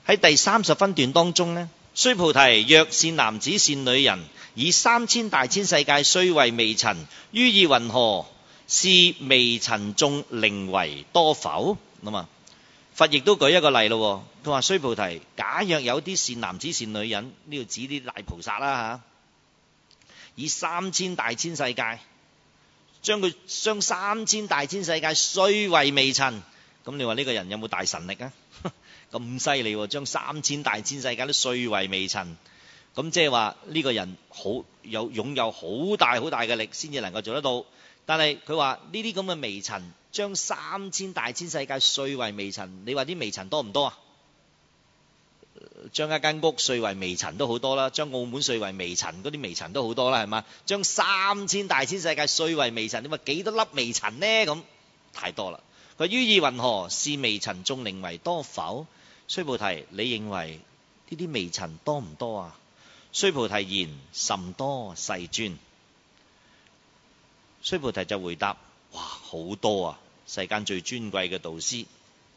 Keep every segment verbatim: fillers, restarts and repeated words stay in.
喺第三十分段當中呢，須菩提，若善男子善女人，以三千大千世界雖為微塵，於意云何？是微塵眾寧為多否？咁啊，佛亦都舉一個例咯。佢話須菩提，假若有啲善男子善女人，呢度指啲大菩薩啦吓，以三千大千世界，將佢將三千大千世界雖為微塵，咁你話呢個人有冇大神力啊？咁犀利喎，將三千大千世界都雖為微塵，咁即係話呢個人好有擁有好大好大嘅力，先至能夠做得到。但係佢話呢啲咁嘅微塵，將三千大千世界雖為微塵，你話啲微塵多唔多啊？將一間屋碎為微塵都好多啦，將澳門碎為微塵，嗰啲微塵都好多啦，係嘛？將三千大千世界碎為微塵，你話幾多粒微塵呢？咁太多啦。佢於意云何？是微塵眾寧為多否？須菩提，你認為呢啲微塵多唔多啊？須菩提言：甚多，世尊。須菩提就回答：哇，好多啊！世間最尊貴嘅導師。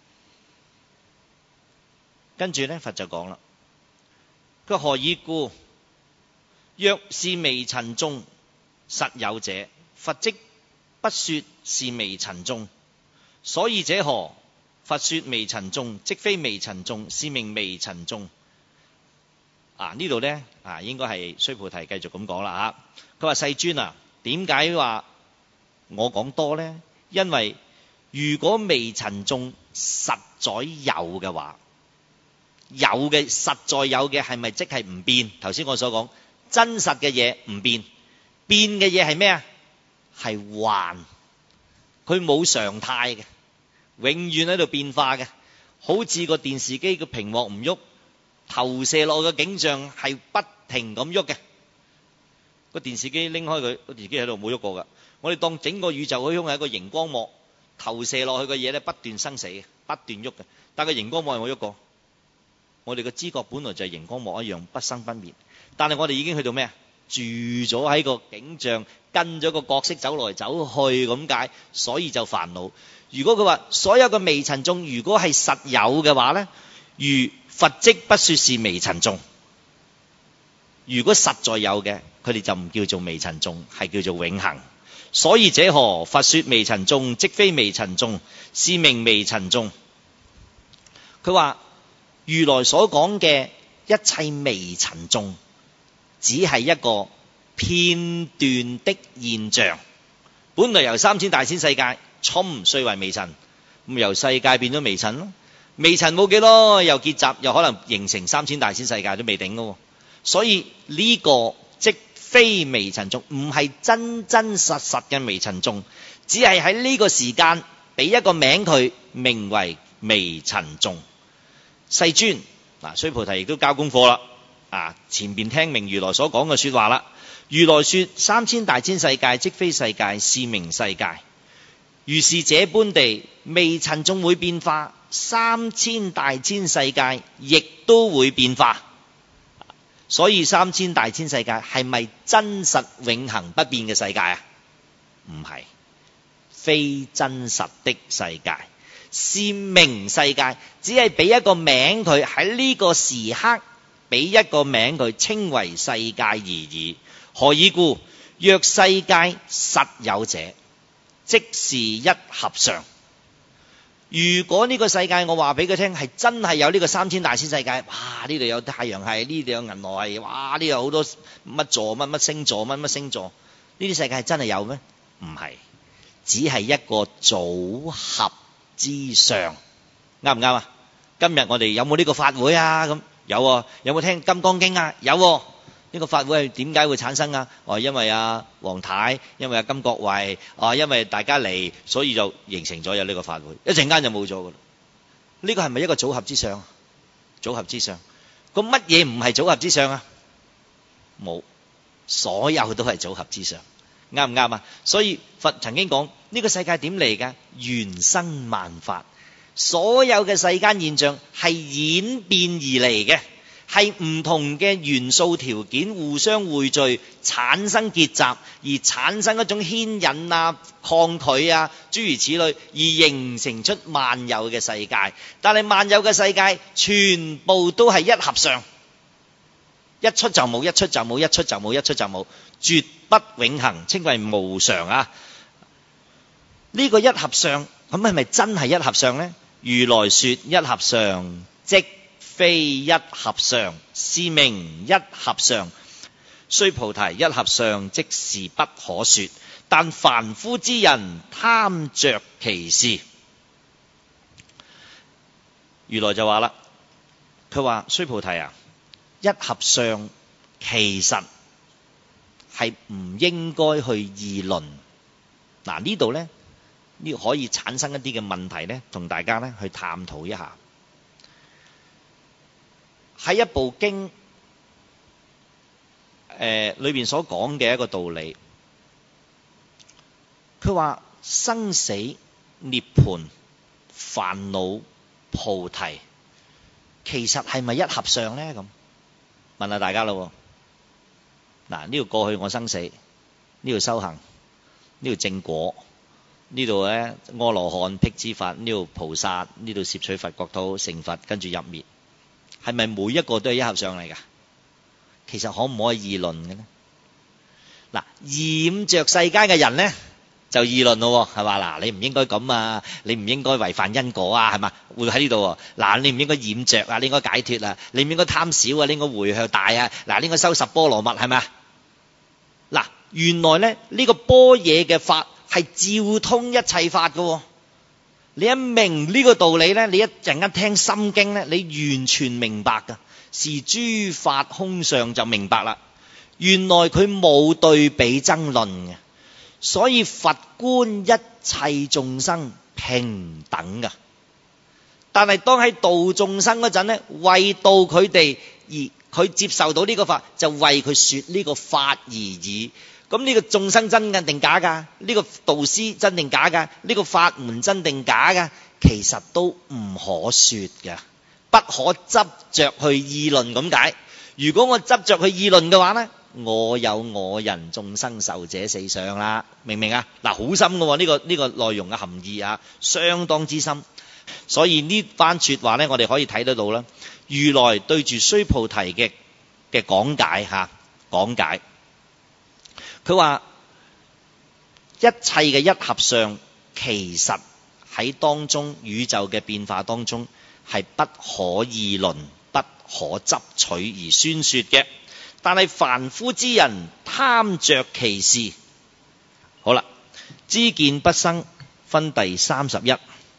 跟住呢，佛就講啦，佢何以故？若是微塵眾實有者，佛即不說是微塵眾。所以者何？佛說微塵眾，即非微塵眾，是名微塵眾。啊，呢度呢，啊，應該係須菩提繼續咁講啦吓。佢話世尊啊，點解話我講多呢？因為如果微塵眾實在有嘅話，有嘅實在有嘅係咪即係唔變？頭先我所講真實嘅嘢唔變，變嘅嘢係咩啊？係幻，佢冇常態嘅，永遠喺度變化嘅，好似個電視機個屏幕唔喐，投射落嘅景象係不停咁喐嘅。個電視機拎開佢，個電視機喺度冇喐過噶。我哋當整個宇宙虛空係一個熒光幕，投射落去嘅嘢咧不斷生死嘅，不斷喐嘅，但係個熒光幕係冇喐過。我哋嘅知覺本來就係熒光幕一樣不生不滅，但係我哋已經去到咩啊？住咗喺個景象，跟咗個角色走來走去咁解，所以就煩惱。如果佢話所有嘅微塵眾如果係實有嘅話呢，如佛即不說是微塵眾。如果實在有嘅，佢哋就唔叫做微塵眾，係叫做永恆。所以者何？佛說微塵眾，即非微塵眾，是名微塵眾。佢話如來所講嘅一切微塵眾，只係一個片段的現象。本來由三千大千世界，沖碎為微塵，咁由世界變咗微塵咯。微塵冇幾多，又結集，又可能形成三千大千世界都未定噶。所以呢個即非微塵眾，唔係真真實實嘅微塵眾，只係喺呢個時間俾一個名佢，名為微塵眾。世尊，嗱，須菩提亦都交功課啦。啊，前邊聽明如來所講嘅說話啦。如來說三千大千世界即非世界，是名世界。如是這般地，微塵眾會變化，三千大千世界亦都會變化。所以三千大千世界係咪真實永恆不變嘅世界啊？唔係，非真實的世界。是名世界，只係俾一個名佢，喺呢個時刻俾一個名佢，稱為世界而已。何以故？若世界實有者，即是一合相。如果呢個世界我話俾佢聽係真係有呢個三千大千世界，哇！呢度有太陽系，呢度有銀河系，哇！呢度好多乜座乜乜星座乜乜星座，呢啲世界係真係有咩？唔係，只係一個組合之上。啱唔啱啊？今日我哋有冇呢個法會啊？咁有啊。有冇聽金剛經啊？有啊。呢個法會係點解會產生啊？哦，因為啊黃太，因為啊金國衛，啊因為大家嚟，所以就形成咗有呢個法會。一陣間就冇咗噶啦。呢個係咪一個組合之上？組合之上，咁乜嘢唔係組合之上啊？冇，所有都係組合之上。啱唔啱啊？所以佛曾經講呢個世界點嚟噶？緣生萬法，所有嘅世間現象係演變而嚟嘅。係係唔同嘅元素條件互相匯聚產生結集，而產生一種牽引啊、抗拒啊諸如此類，而形成出萬有嘅世界。但係萬有嘅世界全部都係一合相，一出就冇，一出就冇，一出就冇，一出就冇，絕不永恆，稱為無常啊！呢個一合相，咁係咪真係一合相呢？如來說一合相，即非一合相，是名一合相。須菩提，一合相即是不可說，但凡夫之人貪着其事。如來就話啦，佢話須菩提啊，一合相其實係唔應該去議論。嗱，呢度呢，呢可以產生一啲嘅問題呢，同大家呢去探討一下。喺一部經誒裏邊所講嘅一個道理，佢話生死涅槃煩惱菩提，其實係咪一合相呢？咁問下大家咯。嗱，呢度過去我生死，呢度修行，呢度正果，呢度咧阿羅漢辟支法，呢度菩薩，呢度攝取佛國土成佛，跟住入滅，係咪每一個都係一合相嚟㗎？其實可唔可以議論嘅呢？嗱，染着世間嘅人呢，就議論咯，係嘛？嗱，你唔應該咁啊，你唔應該違反因果啊，係嘛？會喺呢度。嗱，你唔應該染着啊，你應該解脫啊，你唔應該貪少啊，你應該回向大啊。嗱，你應該修十波羅蜜，係咪？嗱，原來咧呢個般若嘅法係照通一切法嘅。你一明呢個道理咧，你一陣間聽心經咧，你完全明白噶，是諸法空相就明白啦。原來佢冇對比爭論嘅，所以佛觀一切眾生平等噶。但係當喺度眾生嗰陣咧，為到佢哋而佢接受到呢個法，就為佢說呢個法而已。咁呢個眾生真嘅定假噶？呢個導師真定假噶？呢個法門真定假噶？其實都唔可說噶，不可執着去議論咁解。如果我執着去議論嘅話呢，我有我人眾生壽者四相啦，明唔明啊？嗱，好深噶呢個呢個內容嘅含義啊，相當之深。所以呢番說話呢，我哋可以睇得到啦。如來對住須菩提嘅嘅講解吓，講解，佢話一切嘅一合相，其實喺當中宇宙嘅變化當中係不可議論、不可執取而宣說嘅。但係凡夫之人貪着其事。好啦，知見不生分第三十一。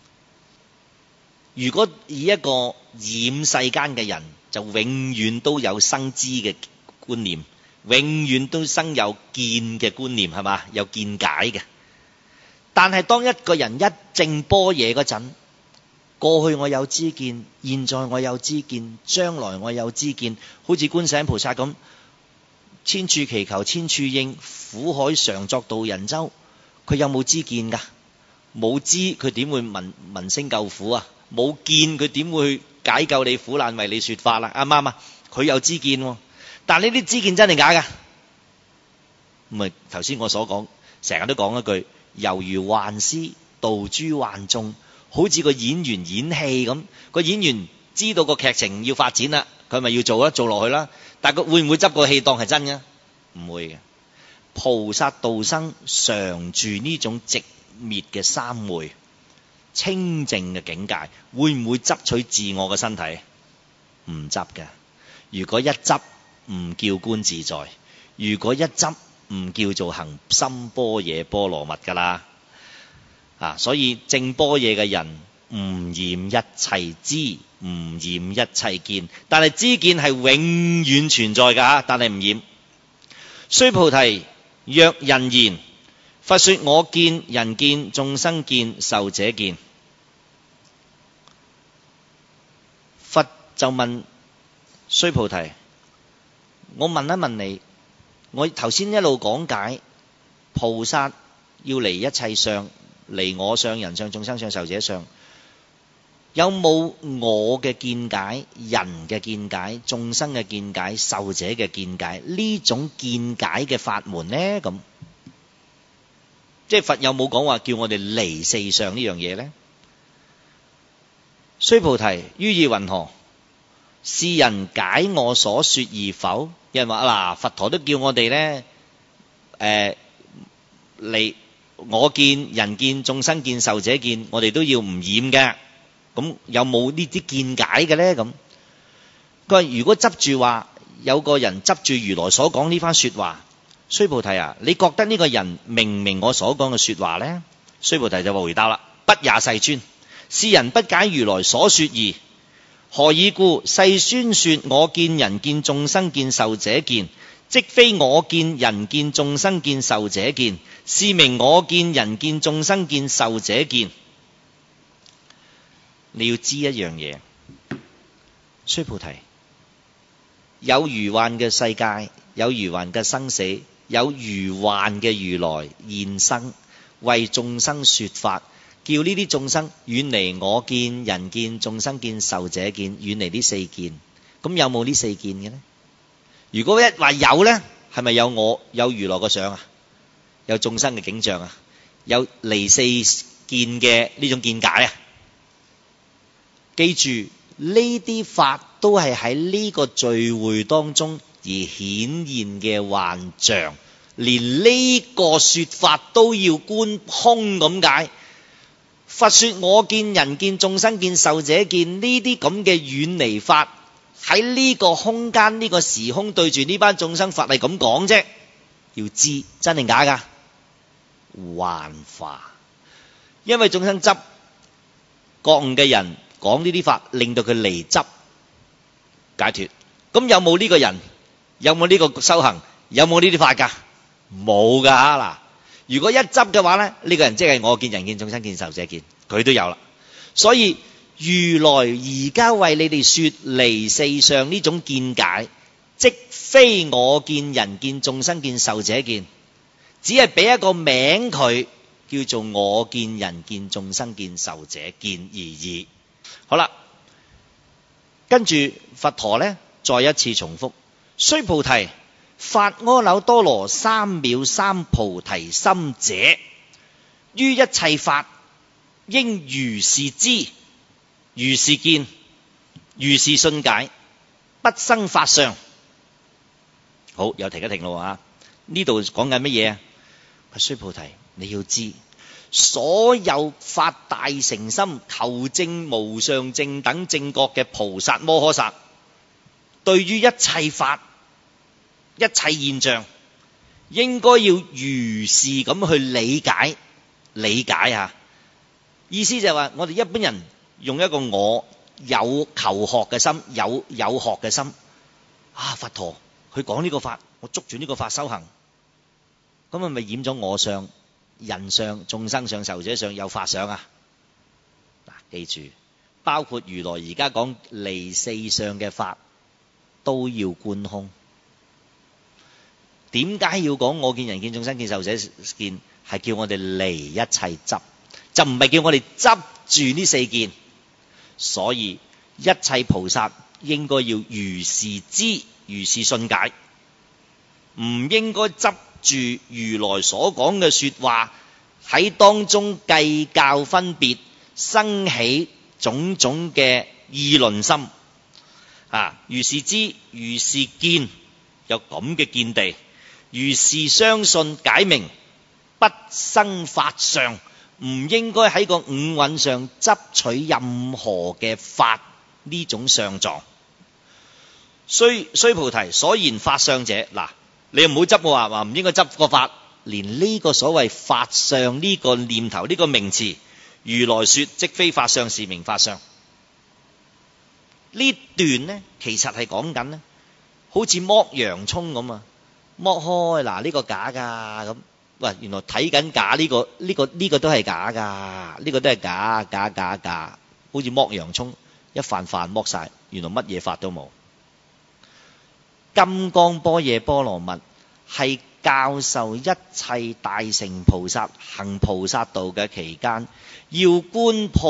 如果以一個染世間嘅人，就永遠都有生知嘅觀念，永遠都生有見嘅觀念，係嘛？有見解嘅。但係當一個人一證般若嗰陣，過去我有知見，現在我有知見，將來我有知見，好似觀世音菩薩咁，千處祈求千處應，苦海常作渡人舟。佢有冇知見㗎？冇知，佢點會聞聞聲救苦啊？冇見，佢點會解救你苦難，為你說法啦？啱唔啱啊？佢有知見喎，但呢啲知見真定假㗎？唔係頭先我所講，成日都講一句，猶如幻師導諸幻眾，好似個演員演戲咁。個演員知道個劇情要發展啦，佢咪要做啦，做落去啦。但佢會唔會執個戲當係真嘅？唔會嘅。菩薩道生常住呢種寂滅嘅三昧清淨嘅境界，會唔會執取自我嘅身體？唔執嘅。如果一執，唔叫觀自在；如果一執，唔叫做行深般若波羅蜜噶啦。啊，所以證般若嘅人唔染一切知，唔染一切見，但係知見係永遠存在噶，但係唔染。須菩提，若人言，佛說我見、人見、眾生見、壽者見。佛就問須菩提，我問一問你，我頭先一路講解菩薩要離一切相，離我相、人相、眾生相、壽者相， 有冇我嘅見解、人嘅見解、眾生嘅見解、受者嘅見解呢種見解嘅法門呢？咁即係佛有冇講話叫我哋離四相呢樣嘢呢？須菩提，於意云何？是人解我所說而否？有人話嗱，佛陀都叫我哋呢，誒離我見、人見、眾生見、受者見，我哋都要唔染嘅。咁有冇呢啲見解嘅呢？咁佢話如果執住話，有個人執住如來所講呢番說話，須菩提啊，你覺得呢個人明唔明我所講嘅說話呢？須菩提就回答啦：不也，世尊。是人不解如來所說義，何以故？世尊說我見、人見、眾生見、受者見，即非我見、人見、眾生見、受者見，是名我見、人見、眾生見、受者見。你要知一樣嘢，須菩提，有如幻嘅世界，有如幻嘅生死，有如幻嘅如來現生，為眾生說法，叫呢啲眾生遠離我見、人見、眾生見、受者見，遠離呢四見。咁有冇呢四見嘅呢？如果一話有呢，係咪有我有如來個相啊？有眾生嘅景象啊？有離四見嘅呢種見解啊？記住呢啲法都係喺呢個聚會當中而顯現嘅幻象，連呢個說法都要觀空咁解。佛說我見、人見、眾生見、受者見，呢啲咁嘅遠離法喺呢個空間、呢個時空對住呢班眾生，佛係咁講啫。要知真定假噶？幻化，因為眾生執覺悟嘅人講呢啲法，令到佢離執解脫。咁有冇呢個人？有冇呢個修行？有冇呢啲法噶？冇噶嗱。如果一執嘅話咧，呢個人即係我見、人見、眾生見、受者見，佢都有啦。所以如來而家為你哋說離四相呢種見解，即非我見、人見、眾生見、受者見，只係俾一個名佢，叫做我見、人見、眾生見、受者見而已。好啦，跟住佛陀呢，再一次重複：須菩提，發阿耨多羅三藐三菩提心者，於一切法應如是知，如是見，如是信解，不生法相。好，又停一停咯啊！呢度講緊乜嘢啊？須菩提，你要知所有發大誠心求證無上正等正覺嘅菩薩摩訶薩，對於一切法一切現象，應該要如是咁去理解理解啊！意思就係話，我哋一般人用一個我有求學嘅心，有有學嘅心啊！佛陀佢講呢個法，我捉住呢個法修行，咁係咪染咗我相、人相、眾生相、受者相，有法相啊？嗱，記住，包括如來而家講離四相嘅法，都要觀空。點解要講我見、人見、眾生見、受者見？係叫我哋離一切執，就唔係叫我哋執住呢四見。所以一切菩薩應該要如是知，如是信解，唔應該執住如來所講嘅說話，喺當中計較分別，生起種種嘅議論心啊！如是知，如是見，有咁嘅見地，如是相信解明，不生法相，唔應該喺個五蘊上執取任何嘅法呢種相狀。須須菩提，所言法相者，嗱，你唔好執我話話唔應該執個法，連呢個所謂法相呢個念頭呢個名詞，如來說即非法相，是名法相。呢段呢，其實係講緊呢，好似剝洋蔥咁啊，剝開嗱呢個假噶咁，喂，原來睇緊假呢個呢個呢個都係假噶，呢個都係假假假假，好似剝洋蔥，一瓣瓣剝晒，原來乜嘢法都冇。金剛般若波羅蜜係教授一切大乘菩薩行菩薩道嘅期間，要觀破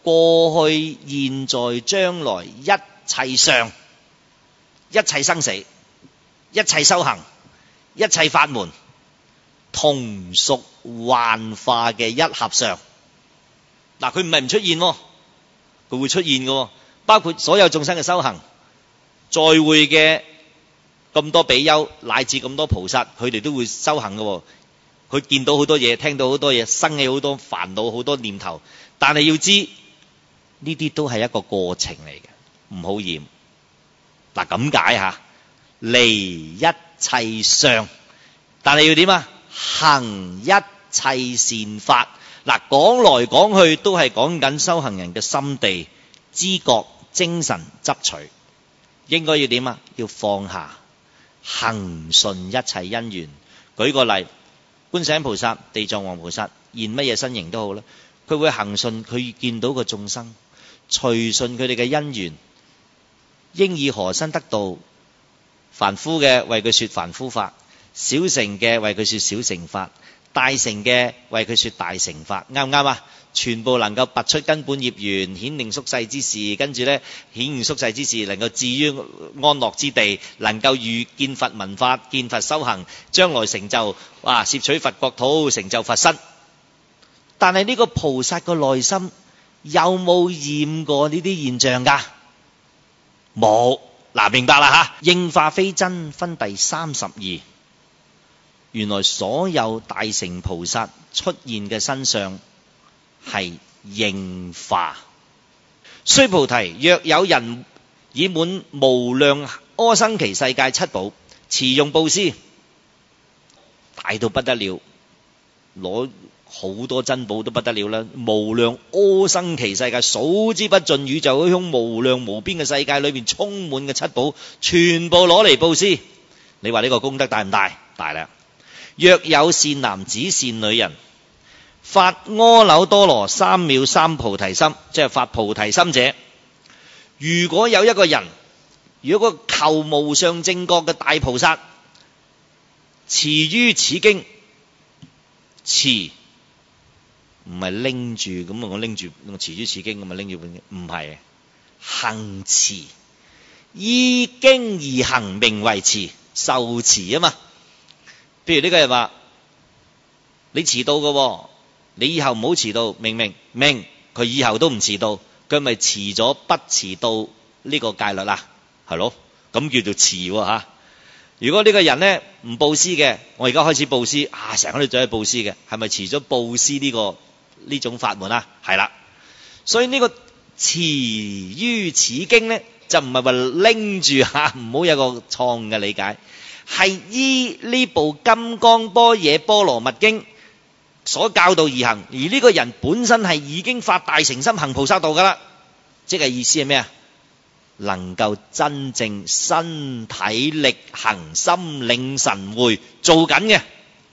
過去、現在、將來一切相、一切生死、一切修行、一切法門，同屬幻化嘅一合相。嗱，佢唔係唔出現，佢會出現嘅，包括所有眾生嘅修行，在會嘅咁多比丘乃至咁多菩薩，佢哋都會修行嘅。佢見到好多嘢，聽到好多嘢，生起好多煩惱，好多念頭。但係要知呢啲都係一個過程嚟嘅，唔好厭。嗱，咁解吓，離一切相，但係要點啊？行一切善法。嗱，講來講去都係講緊修行人嘅心地、知覺、精神、執取，應該要點啊？要放下，行順一切因緣。舉個例，觀世音菩薩、地藏王菩薩現乜嘢身形都好啦，佢會行順佢見到個眾生，隨順佢哋嘅因緣，應以何身得道？凡夫嘅為佢說凡夫法，小乘嘅為佢說小乘法，大乘嘅為佢說大乘法，啱唔啱啊？全部能夠拔出根本業緣，顯令宿世之事，跟住呢顯現宿世之事，能夠置於安樂之地，能夠遇見佛聞法，見佛修行，將來成就哇攝取佛國土，成就佛身。但係呢個菩薩個內心有冇厭過呢啲現象噶？冇。嗱，明白啦吓，應化非真分第三十二。原來所有大乘菩薩出現嘅身相係應化。須菩提，若有人以滿無量阿僧祇世界七寶，持用布施，大到不得了，攞好多珍寶都不得了啦！無量阿僧祇世界數之不盡，宇宙空無量無邊嘅世界裏面充滿嘅七寶，全部攞嚟布施。你話呢個功德大唔大？大啦！若有善男子善女人，發阿耨多羅三藐三菩提心，即係發菩提心者，如果有一個人，如果個求無上正覺嘅大菩薩，持於此經，持唔係拎住咁啊！我拎住我持於此經咁啊，拎住本經，唔係行持，依經而行，名為持，受持啊嘛。譬如呢個人話你遲到嘅，你以後唔好遲到，明唔明？明，佢以後都唔遲到，佢咪遲咗不遲到呢個戒律啦，係咯？咁叫做遲吓。如果呢個人呢唔布施嘅，我而家開始布施啊，成日喺度走去布施嘅，係咪遲咗布施呢個呢種法門啊？係啦，所以呢個持於此經呢，就唔係話拎住吓，唔好有個錯誤嘅理解。係依呢部金剛般若波羅蜜經所教導而行，而呢個人本身係已經發大乘心行菩薩道噶啦，即係意思係咩啊？能夠真正身體力行心領神會做緊嘅，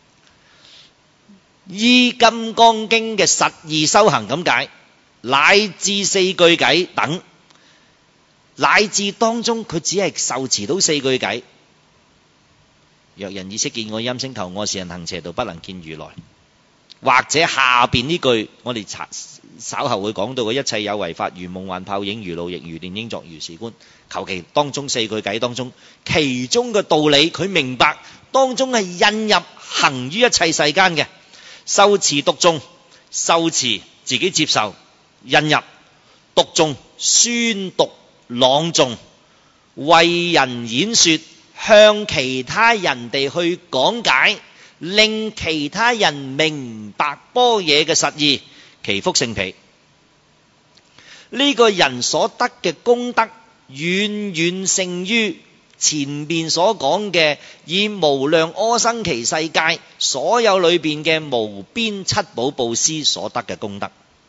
依金剛經嘅實義修行咁解，乃至四句偈等，乃至當中佢只係受持到四句偈。若人已識見我音聲求我，是人行邪道，不能見如來。或者下邊呢句，我哋稍後會講到嘅，一切有為法，如夢幻泡影，如露亦如電應作如是觀。求其當中四句偈當中，其中嘅道理佢明白，當中係印入行於一切世間嘅，受持讀誦，受持自己接受，印入讀誦宣讀朗誦，為人演說，向其他人哋去講解，令其他人明白般若嘅實義，其福勝彼。呢個人所得嘅功德遠遠勝於前面所講嘅以無量阿僧祇世界所有裏邊嘅無邊七寶布施所得嘅功德，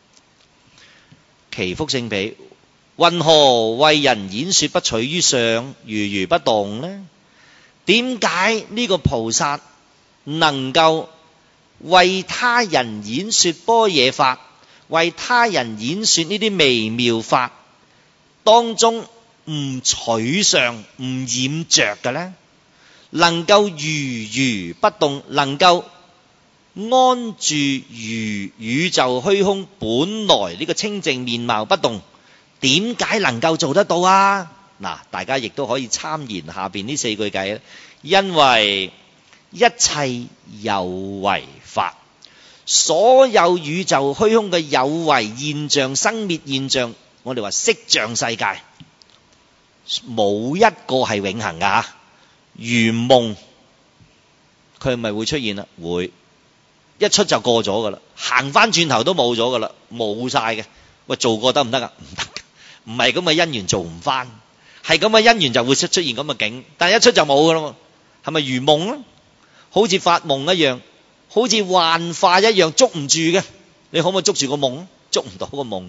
其福勝彼。云何為人演說不取於相，如如不動呢？點解呢個菩薩能夠為他人演說般若法，為他人演說呢啲微妙法，當中唔取相唔染着嘅呢？能夠如如不動，能夠安住如宇宙虛空本來呢個清淨面貌不動，點解能夠做得到啊？嗱，大家亦都可以參研下邊呢四句偈，因為一切有為法，所有宇宙虛空嘅有為現象、生滅現象，我哋話色像世界，冇一個係永恆噶。如夢，佢係咪會出現啦？會，一出就過咗噶啦，行翻轉頭都冇咗噶啦，冇晒嘅。喂，做過得唔得啊？唔得，唔係咁嘅因緣做唔翻，係咁嘅因緣就會出出現咁嘅境，但係一出就冇噶啦嘛。係咪如夢咧？好似發夢一樣，好似幻化一樣，捉唔住嘅。你可唔可以捉住個夢？捉唔到個夢。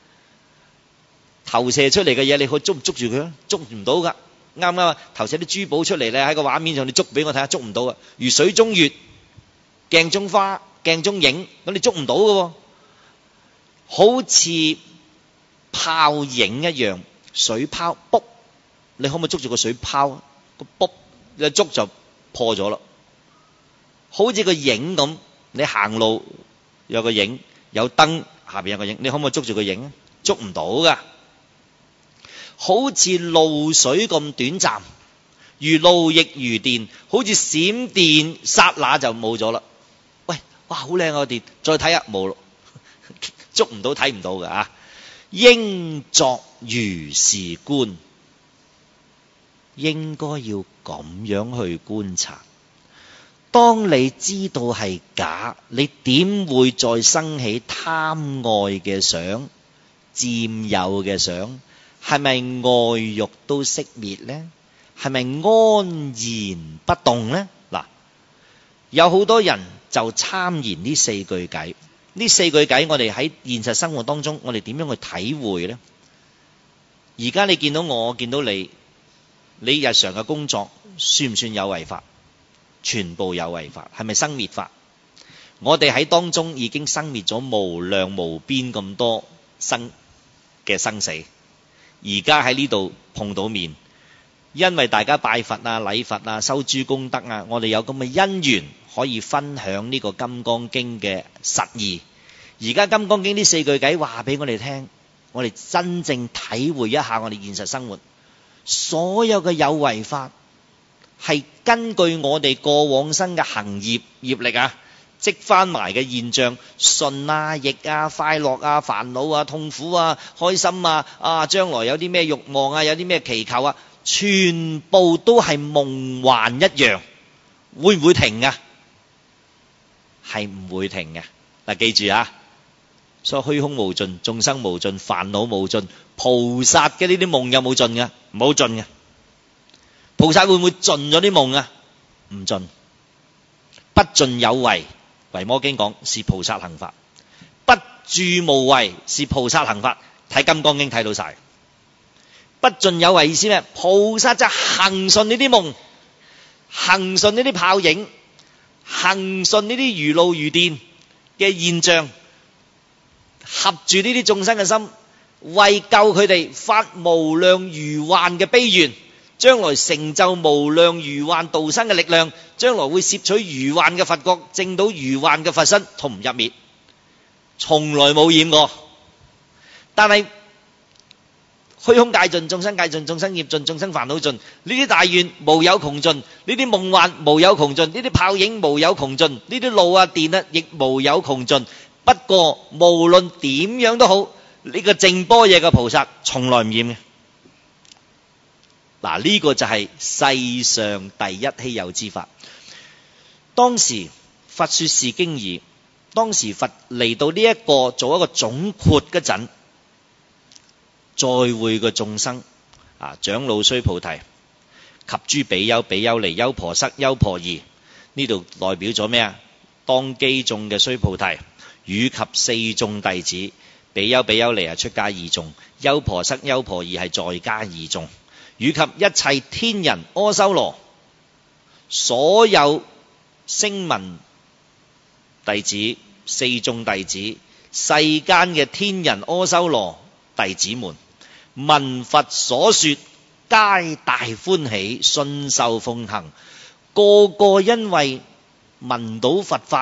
投射出嚟嘅嘢，你可以捉唔捉住佢啊？捉唔到噶。啱啱啊？投射啲珠寶出嚟咧，喺個畫面上你捉俾我睇下，捉唔到啊！如水中月、鏡中花、鏡中影，咁你捉唔到嘅，好似泡影一樣，水泡卜，你可唔可以捉住個水泡？個卜你捉就破咗啦。好似個影咁，你行路有個影，有燈下邊有個影，你可唔可以捉住個影？捉唔到噶。好似露水咁短暫，如露亦如電，好似閃電，剎那就冇咗啦。喂，哇，好靚個電，再睇下冇咯，捉唔到，睇唔到㗎啊！應作如是觀，應該要咁樣去觀察。當你知道係假，你點會再生起貪愛嘅想、佔有嘅想？係咪愛欲都熄滅呢？係咪安然不動呢？嗱，有好多人就參研呢四句偈。呢四句偈我哋喺現實生活當中，我哋點樣去體會呢？而家你見到我，見到你，你日常嘅工作算唔算有為法？全部有為法，係咪生滅法？我哋喺當中已經生滅咗無量無邊咁多生嘅生死。而家喺呢度碰到面，因為大家拜佛啊、禮佛啊、修諸功德啊，我哋有咁嘅因緣可以分享呢個《金剛經》嘅實義。而家《金剛經》呢四句偈話俾我哋聽，我哋真正體會一下我哋現實生活所有嘅有為法，係根據我哋過往生嘅行業業力啊，積翻埋嘅現象，順啊、逆啊、快樂啊、煩惱啊、痛苦啊、開心啊，啊將來有啲咩慾望啊，有啲咩祈求啊，全部都係夢幻一樣，會唔會停啊？係唔會停嘅。嗱，記住啊，所以虛空無盡，眾生無盡，煩惱無盡，菩薩嘅呢啲夢有冇盡嘅？冇盡嘅。菩薩會唔會盡咗啲夢啊？唔盡，不盡有為。維摩經講是菩薩行法，不住無為是菩薩行法。睇金剛經睇到晒，不盡有為意思咩？菩薩就行順呢啲夢，行順呢啲泡影，行順呢啲如露如電嘅現象，合住呢啲眾生嘅心，為救佢哋發無量如幻嘅悲願，將來成就無量如幻度生嘅力量，將來會攝取如幻嘅佛國，證到如幻嘅佛身，同唔入滅，從來冇染過。但係虛空界盡，眾生界盡，眾生業盡，眾生煩惱盡，呢啲大願無有窮盡，呢啲夢幻無有窮盡，呢啲泡影無有窮盡，呢啲露啊電啊亦無有窮盡。不過無論點樣都好，呢個淨般若嘅菩薩從來唔染嘅。嗱，呢個就係世上第一稀有之法。當時佛說是經已，當時佛嚟到呢一個做一個總括嗰陣，再會嘅眾生啊，長老須菩提及諸比丘、比丘尼、優婆塞、優婆夷，呢度代表咗咩啊？當機眾嘅須菩提與及四眾弟子，比丘、比丘尼係出家二眾，優婆塞、優婆夷係在家二眾，與及一切天人阿修羅，所有聲聞弟子、四眾弟子、世間嘅天人阿修羅弟子們，聞佛所說，皆大歡喜，信受奉行。個個因為聞到佛法，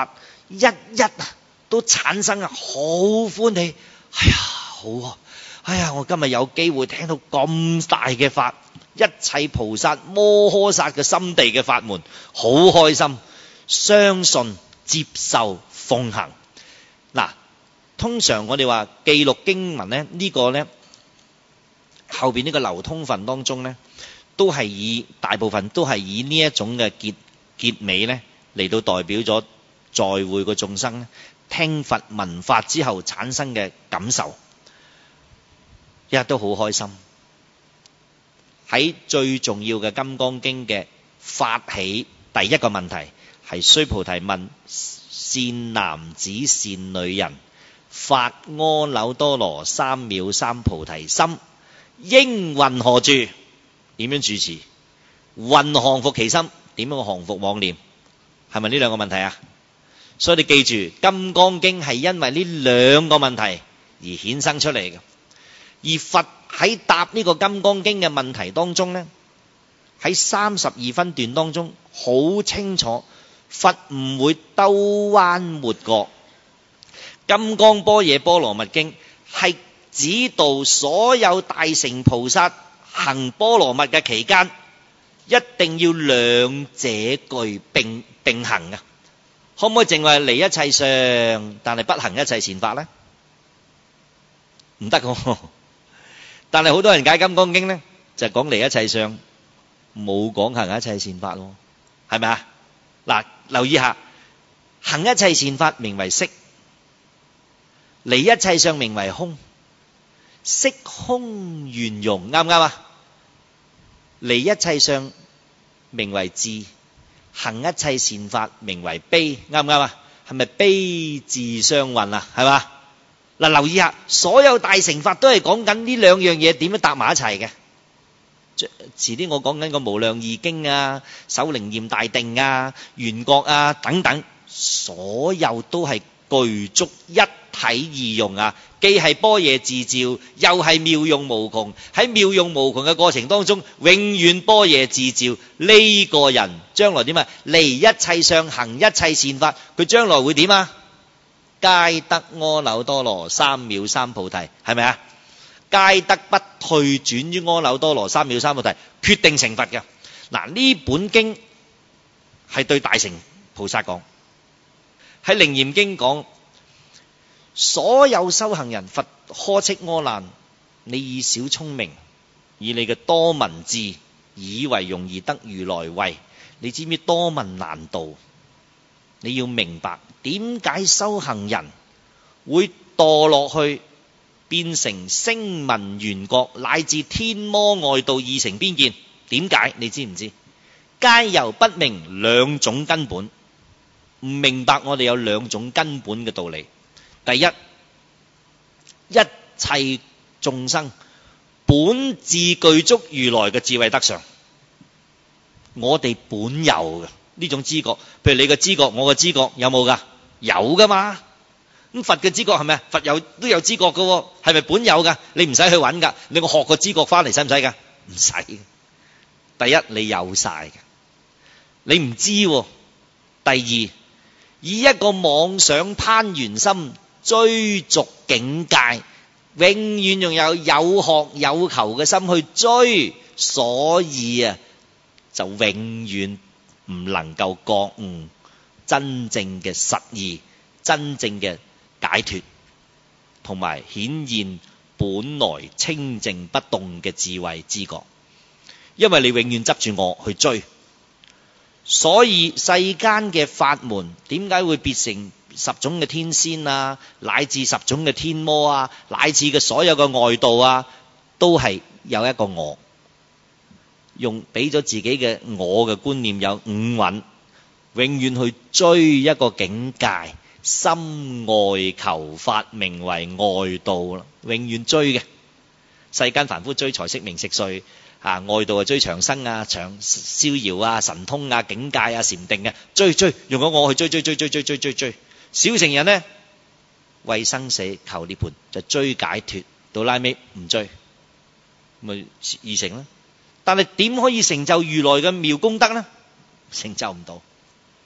一一啊都產生啊好歡喜。哎呀，好啊！哎呀，我今日有機會聽到咁大嘅法，一切菩薩摩訶薩嘅心地嘅法門，好開心，相信、接受、奉行。嗱，通常我哋話記錄經文咧，呢個咧後邊呢個流通分當中咧，都係以大部分都係以呢一種嘅結結尾咧嚟到代表咗在會嘅眾生咧聽佛聞法之後產生嘅感受，一日都好開心。喺最重要嘅《金剛經》嘅發起第一個問題係須菩提問：善男子善女人，發阿耨多羅三藐三菩提心，應云何住？點樣住持？云降伏其心，點樣降伏妄念？係咪呢兩個問題啊？所以你記住，《金剛經》係因為呢兩個問題而衍生出嚟嘅。而佛喺答呢個《金剛經》嘅問題當中呢，喺三十二分段當中好清楚，佛唔會兜彎抹角。《金剛般若波羅蜜經》係指導所有大乘菩薩行波羅蜜嘅期間，一定要兩者具並並行嘅。可唔可以淨係離一切相，但係不行一切善法呢？唔得嘅。但係好多人解《金剛經》呢，就講離一切相，冇講行一切善法咯，係咪啊？嗱，留意下，行一切善法名為色，離一切相名為空，色空圓融，啱唔啱啊？離一切相名為智，行一切善法名為悲，啱唔啱啊？係咪悲智相混啊？係嘛？嗱，留意下，所有大乘法都係講緊呢兩樣嘢點樣搭埋一齊嘅。遲啲我講緊個無量義經啊、首楞嚴大定啊、緣覺啊等等，所有都係具足一體二用啊，既係般若自照，又係妙用無窮。喺妙用無窮嘅過程當中，永遠般若自照。呢個人將來點啊？離一切相，行一切善法，佢將來會點啊？皆得阿耨多羅三藐三菩提，係咪啊？皆得不退轉於阿耨多羅三藐三菩提，決定成佛嘅。嗱，呢本經係對大乘菩薩講，喺楞嚴經講，所有修行人，佛呵斥阿難，你以小聰明，以你嘅多聞智，以為容易得如來位。你知唔知多聞難度？你要明白點解修行人會墮落去變成聲聞緣覺乃至天魔外道二乘邊見？點解？你知唔知？皆由不明兩種根本，唔明白我哋有兩種根本嘅道理。第一，一切眾生本自具足如來嘅智慧德相，我哋本有嘅呢種知覺。譬如你嘅知覺，我嘅知覺有冇噶？有噶嘛。咁佛嘅知覺係咪啊？佛有都有知覺噶，係咪本有噶？你唔使去揾噶，你我學個知覺翻嚟使唔使噶？唔使。第一，你有晒嘅，你唔知。第二，以一個妄想攀緣心追逐境界，永遠仲有有學有求嘅心去追，所以啊，就永遠唔能夠覺悟真正嘅實義，真正嘅解脫，同埋顯現本來清淨不動嘅智慧知覺。因為你永遠執住我去追，所以世間嘅法門點解會變成十種嘅天仙啊，乃至十種嘅天魔啊，乃至嘅所有嘅外道啊，都係有一個我，用俾咗自己嘅我嘅觀念有五蘊，永遠去追一個境界，心外求法名為外道啦，永遠追嘅。世間凡夫追財色名食睡啊，外道啊追長生啊、長逍遙啊、神通啊、境界啊、禪定啊，追追用咗我去追追追追追追追追。小乘人呢，為生死求涅槃，就追解脫，到拉尾唔追，咪二乘啦。但係點可以成就如來嘅妙功德呢？成就唔到。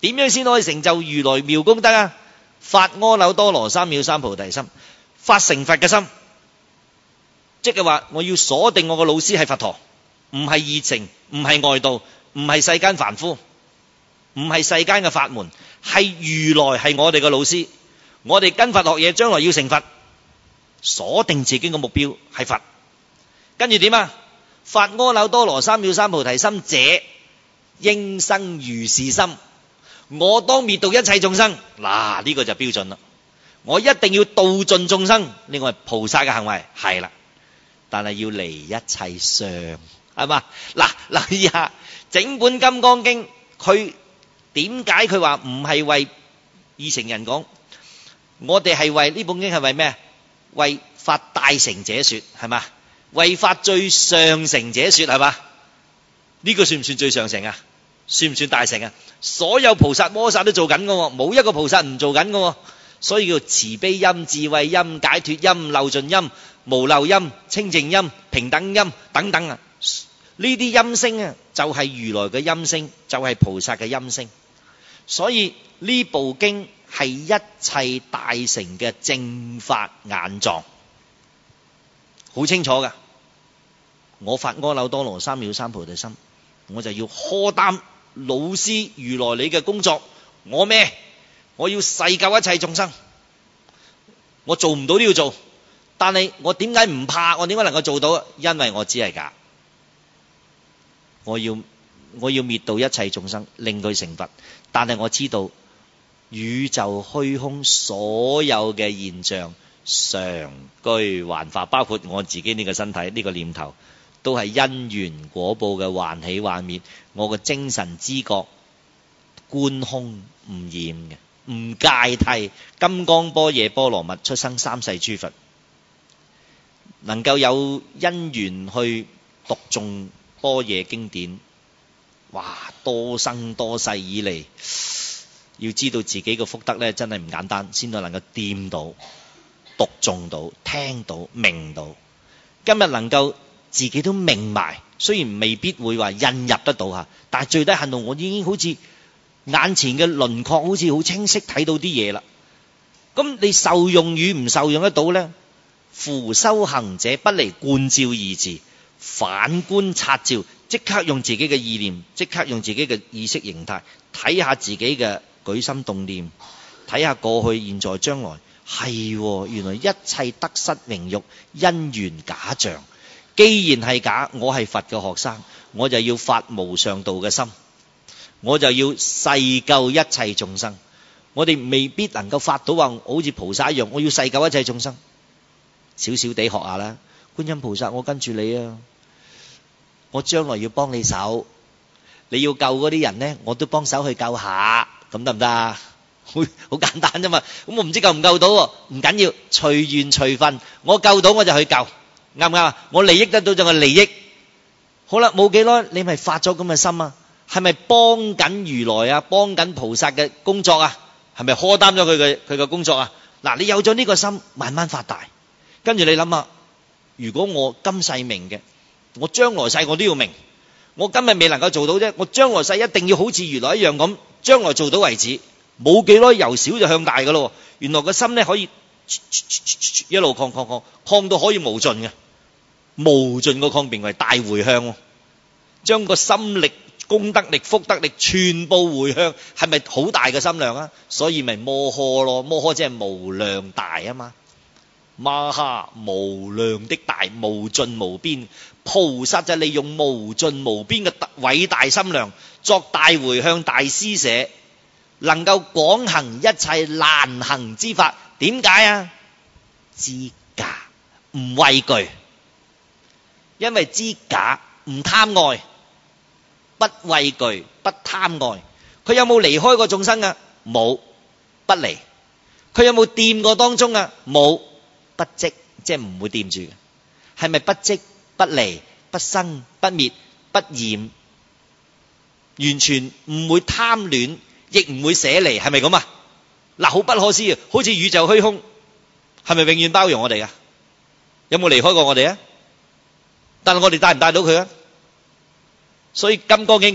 點樣先可以成就如來妙功德啊？發阿耨多羅三藐三菩提心，發成佛嘅心，即係話我要鎖定我個老師係佛陀，唔係二乘，唔係外道，唔係世間凡夫，唔係世間嘅法門，係如來係我哋嘅老師。我哋跟佛學嘢，將來要成佛，鎖定自己嘅目標係佛。跟住點啊？發阿耨多羅三藐三菩提心者，應生如是心。我當滅度一切眾生，嗱呢個就標準啦。我一定要度盡眾生，呢個係菩薩嘅行為，係啦。但係要離一切相，係嘛？嗱，留意下整本金剛經，佢點解佢話唔係為二乘人講？我哋係為呢本經係為咩？為發大乘者說，係嘛？為發最上乘者說，係嘛？呢個算唔算最上乘啊？算唔算大乘啊？所有菩薩摩薩都做緊㗎，冇一個菩薩唔做緊㗎，所以叫慈悲音、智慧音、解脫音、漏盡音、無漏音、清淨音、平等音等等啊！呢啲音聲啊，就係如來嘅音聲，就係菩薩嘅音聲。所以呢部經係一切大乘嘅正法眼藏，好清楚㗎。我發阿耨多羅三藐三菩提心，我就要荷擔老師如來你嘅工作。我咩？我要誓救一切眾生。我做唔到都要做，但係我點解唔怕？我點解能夠做到？因為我只係假。我要我要滅度一切眾生，令佢成佛。但係我知道宇宙虛空所有嘅現象常居幻化，包括我自己呢個身體，呢個念頭都係因緣果報嘅幻起幻滅。我嘅精神知覺觀空唔染嘅，唔介替。金剛般若波羅蜜出生三世諸佛，能夠有因緣去讀誦般若經典，哇！多生多世以嚟，要知道自己嘅福德咧，真係唔簡單，先至能夠掂到、讀誦到、聽到、明到。今日能夠自己都明埋，雖然未必會話印入得到吓，但係最低限度我已經好似眼前嘅輪廓好似好清晰睇到啲嘢啦。咁你受用與唔受用得到呢？夫修行者不離觀照二字，反觀察照，即刻用自己嘅意念，即刻用自己嘅意識形態睇下自己嘅舉心動念，睇下過去、現在、將來，係原來一切得失名欲因緣假象。既然係假，我係佛嘅學生，我就要發無上道嘅心，我就要誓救一切眾生。我哋未必能夠發到話好似菩薩一樣，我要誓救一切眾生。少少地學下啦，觀音菩薩，我跟住你啊，我將來要幫你手，你要救嗰啲人呢，我都幫手去救下，咁得唔得啊？好好簡單啫嘛。咁我唔知救唔救到喎，唔緊要，隨緣隨分，我救到我就去救，啱唔啱啊？我利益得到就係利益。好啦，冇幾耐你咪發咗咁嘅心啊？係咪幫緊如來啊？幫緊菩薩嘅工作啊？係咪荷擔咗佢嘅佢嘅工作啊？嗱，你有咗呢個心，慢慢發大，跟住你諗下，如果我今世明嘅，我將來世我都要明。我今日未能夠做到啫，我將來世一定要好似如來一樣咁，將來做到為止。冇幾耐由小就向大噶咯。原來個心咧可以一路擴擴擴擴到可以無盡嘅，無盡個擴變為大回向，將個心力、功德力、福德力全部回向，係咪好大嘅心量啊？所以咪摩訶咯，摩訶即係無量大啊嘛。馬哈無量的大，無盡無邊。菩薩就利用無盡無邊嘅偉大心量作大回向大施捨，能夠廣行一切難行之法。點解啊？知假唔畏懼，因為知假唔貪愛，不畏懼不貪愛。佢有冇離開過眾生啊？冇，不離。佢有冇掂過當中啊？冇，不積，即係唔會掂住嘅。係咪不積不離不生不滅不染，完全唔會貪戀，亦唔會捨離，係咪咁啊？嗱，好不可思議，好似宇宙虛空，係咪永遠包容我哋噶？有冇離開過我哋啊？但係我哋帶唔帶到佢啊？所以金剛經講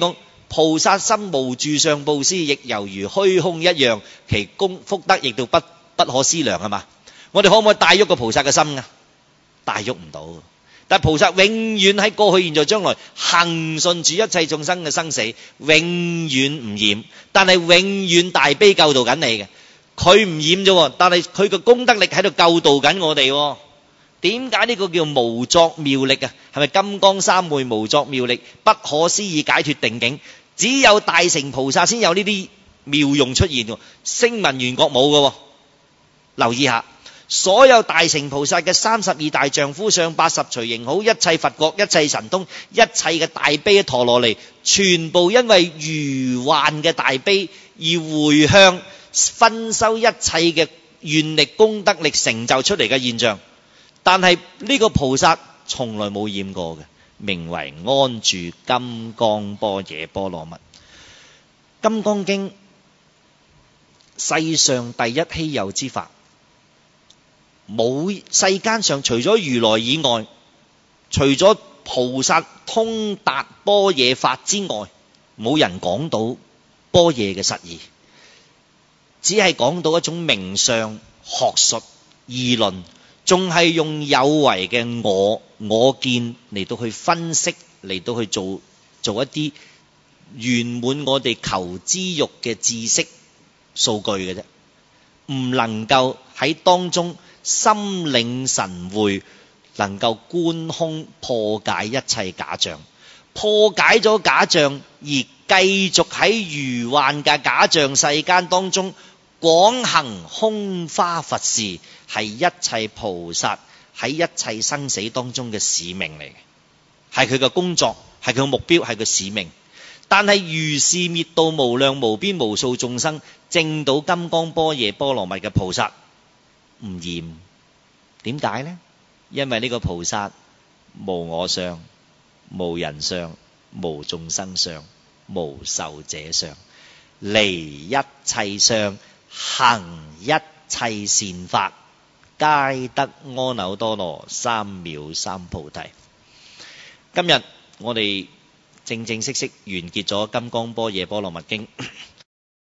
菩薩心無住相布施，亦猶如虛空一樣，其功福德亦都不不可思量係嘛？我哋可唔可以帶喐個菩薩嘅心啊？帶喐唔到。但菩薩永遠喺過去、現在、將來恆順住一切眾生嘅生死，永遠唔染，但係永遠大悲救度緊你嘅。佢唔染啫，但係佢嘅功德力喺度救度緊我哋。點解呢個叫無作妙力啊？係咪金剛三昧無作妙力，不可思議解脫定境？只有大乘菩薩先有呢啲妙用出現，聲聞緣覺冇嘅。留意下，所有大乘菩薩嘅三十二大丈夫相、八十隨形好、一切佛國、一切神通、一切嘅大悲陀羅尼，全部因為如幻嘅大悲而回向分修一切嘅願力、功德力成就出嚟嘅現象。但係呢個菩薩從來冇染過嘅，名為安住金剛般若波羅蜜。金剛經世上第一稀有之法，冇世間上除咗如來以外，除咗菩薩通達般若法之外，冇人講到般若嘅實義，只係講到一種名相學術議論，仲係用有為嘅我我見嚟到去分析，嚟到去做做一啲圓滿我哋求知欲嘅知識數據嘅啫，唔能夠喺當中心領神會，能夠觀空破解一切假象，破解咗假象而繼續喺如幻嘅假象世間當中廣行空花佛事，係一切菩薩喺一切生死當中嘅使命嚟嘅，係佢嘅工作，係佢嘅目標，係佢使命。但係如是滅度無量無邊無數眾生，證到金剛般若波羅蜜嘅菩薩唔厭。點解呢？因為呢個菩薩無我相、無人相、無眾生相、無壽者相，離一切相，行一切善法，皆得阿耨多羅三藐三菩提。今日我哋正正式式完結咗《金剛般若波羅蜜經》。